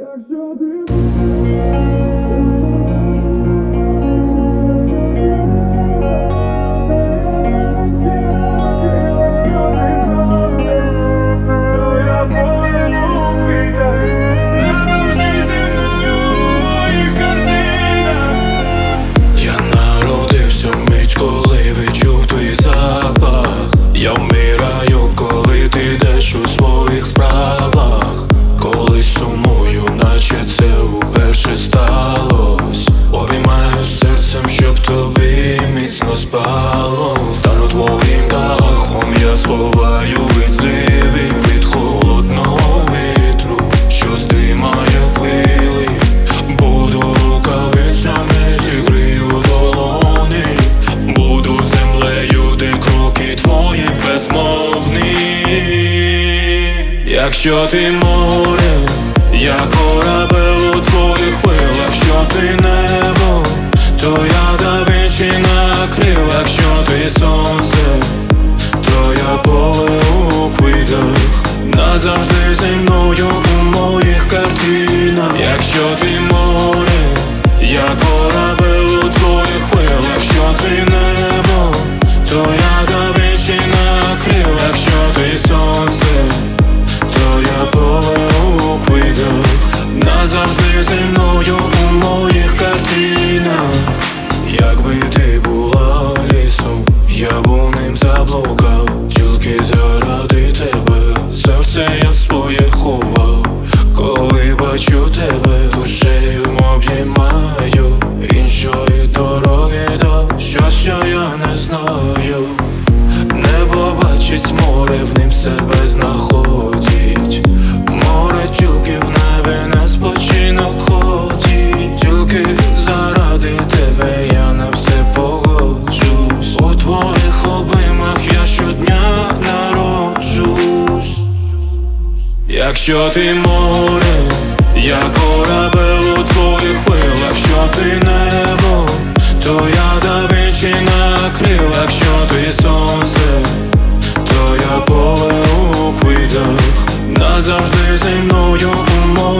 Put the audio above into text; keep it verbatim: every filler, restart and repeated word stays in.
Якщо ти я вмираю, коли ти йдеш у своїх справах, коли сумую, наче це уперше сталось. Обіймаю серцем, щоб тобі міцно спало. Стану твоїм дахом, я сховаю від зливів, від холодного вітру, що здимає хвилі. Буду рукавицями, зігрію долоні, буду землею, де кроки твої безмовні. Якщо ти море, я корабель у твоїх хвилях. Що ти небо, то я да Вінчі на крилах. Що ти сонце, то я поле у квітах, назавжди зі мною у моїх картинах. Якщо ти море, я корабель у твоїх хвилях. Що ти небо, то я да Вінчі на крилах. Що ти сонце, то я поле у квітах, назавжди зі мною у моїх картинах. Якби ти була лісом, я б у ним заблукав, тільки заради тебе серце я своє ховав. Коли бачу тебе, душею обіймаю, іншої дороги до щастя я не знаю. Небо бачить море, в ним себе знаходить. Море тільки в небі на спочинок ходить. Тільки заради тебе я на все погоджусь. У твоїх обіймах я щодня народжусь. Якщо ти море, я корабель у твоїх хвилях. Що ти небо, то я да Вінчі на крилах. Що ти сонце, то я поле у квітах, назавжди зі мною у моїх